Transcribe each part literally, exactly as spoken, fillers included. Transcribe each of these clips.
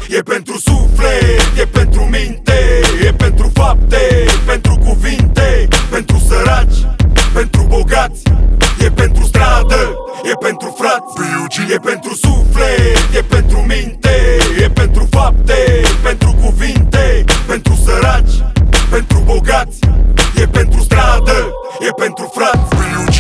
e pentru suflet, e pentru minte, e pentru fapte, pentru cuvinte, pentru săraci, pentru bogați, e pentru stradă, e pentru frați, e pentru suflet, e pentru minte, e pentru fapte, pentru cuvinte, pentru săraci, pentru bogați, e pentru stradă, e pentru frați.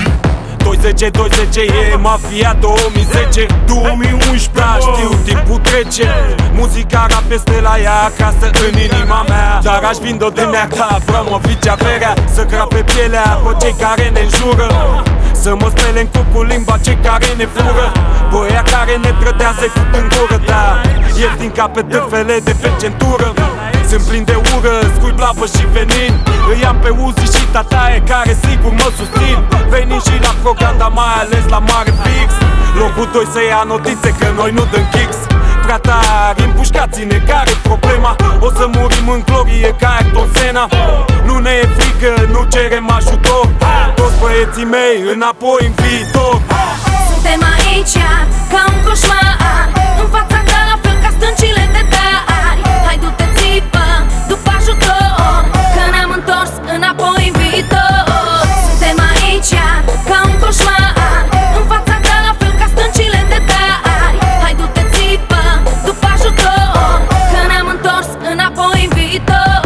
Douăzeci douăzeci e mafia două mii zece două mii unsprezece, da, știu, timpul trece. Muzica rap este la ea acasă în inima mea, dar aș vinde-o de mea ca Abramovici averea. Să crape pielea pe cei care ne înjură, să mă spele în cup cu limba cei care ne fură. Băia care ne trădea să-i fut în gură, da, ieftin ca pe târfele de pe centură. Sunt plin de ură, scui blavă și venin. Îi am pe Uzi și tataie care sigur mă susțin. Venim și la program, dar mai ales la mare fix. Locul doi să ia notițe că noi nu dăm kicks. Prea tari, împușcați-ne, care-i problema? O să murim în glorie ca Ayrton Senna. Nu ne e frică, nu cerem ajutor. Toți băieții mei înapoi în viitor. Suntem aici ca un coșmar, în fața ta la fel ca stâncile de dari. Hai du-te, țipă după ajutor, că ne-am întors înapoi în viitor. Suntem aici ca un coșmar, în fața ta la fel ca stâncile de dari. Hai du-te, țipă după ajutor, că ne-am întors înapoi în viitor.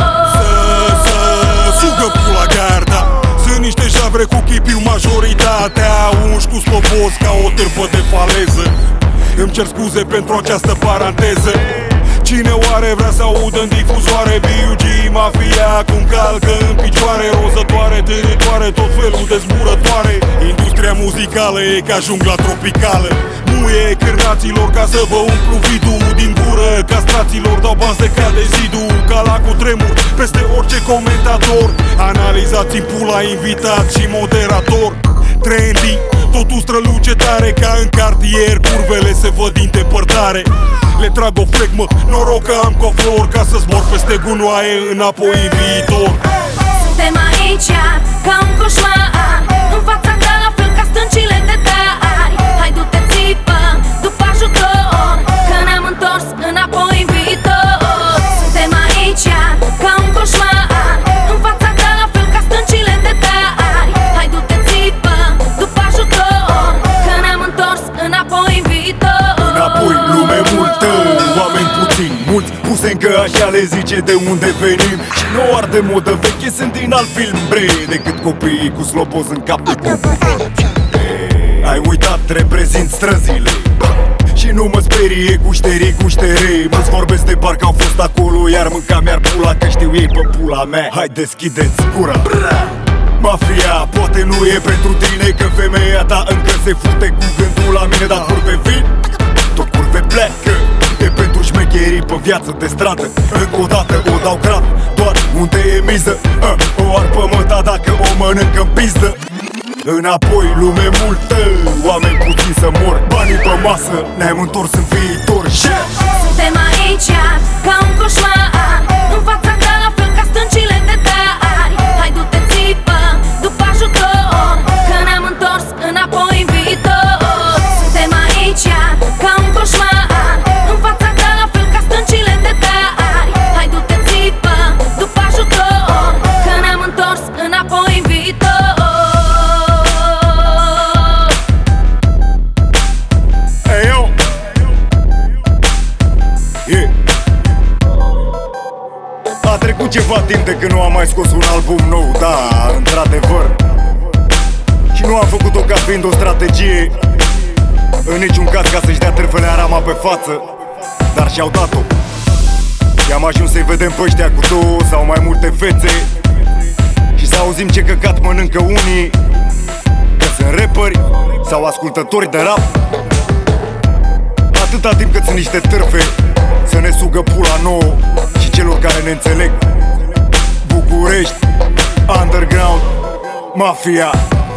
Să, să sugă pula garda. Sunt niște javre cu chipiu, majoritatea unși cu slobos ca o târfă de faleză. Îmi cer scuze pentru această paranteză. Cine oare vrea să audă în difuzoare B U G, mafia cum calcă în picioare, rozătoare, târătoare, tot felul de zburătoare. Industria muzicală e ca jungla tropicală. Muie cârnaților ca să vă umplu vidul din gură. Castraților dau bani de cade zidul, ca la cutremur peste orice comentator. Analizați-mi pula invitat și moderator. Trendy, totul străluce tare ca în cartier, curvele se văd din depărtare. Le trag o flegmă, noroc că am coflor, ca să zbor peste gunoaie înapoi în viitor. Suntem aici ca un coșmar, în fața ta la fel ca stâncile de dari. Hai du-te, țipă după ajutor, că ne-am întors înapoi în viitor. Suntem aici ca un coșmar, în fața ta la fel ca stâncile de dari. Hai du-te, țipă după ajutor, că ne-am întors înapoi în viitor. Înapoi lume multă, oameni puțini, mulți puse încă așa le zice de unde venim. Și nu ar de modă veche, sunt din alt film, bre, decât copiii cu slobos în cap de pop. Ai uitat, reprezint străzile și nu mă sperie gușterii, gușterei. Mă-ți vorbesc de parcă au fost acolo, iar mânca mi-ar pula, că știu ei pe pula mea. Hai deschideți gura. Mafia poate nu e pentru tine, că femeia ta încă se fute cu gândul la mine. Dar curve vin, tot curve pleacă. E pentru șmecherii pe viață de stradă. Încă o dată o dau crap, doar unde e miză. O arpă măta dacă o mănâncă în pizdă. Înapoi lume multă, oameni puțini să mor. Banii pe masă, ne-am întors în viitor. Suntem aici ca un coșmar, în fața ta la fel ca stâncile de dari. Hai du-te, țipă după ajutor, că ne-am întors înapoi în viitor. Suntem aici ca un coșmar, în fața ta la fel ca stâncile de dari. Hai du-te, țipă după ajutor, că ne-am întors înapoi în viitor. A trecut ceva timp de când nu am mai scos un album nou, da, într-adevăr. Și nu am făcut-o ca fiind o strategie, în niciun caz ca să-și dea târfele arama pe față, dar și-au dat-o. Și am ajuns să-i vedem pe ăștia cu două sau mai multe fețe și să auzim ce căcat mănâncă unii, că sunt rapperi sau ascultători de rap. Atâta timp cât sunt niște târfe să ne sugă pula nouă și celor care ne înțeleg. București, underground, mafia.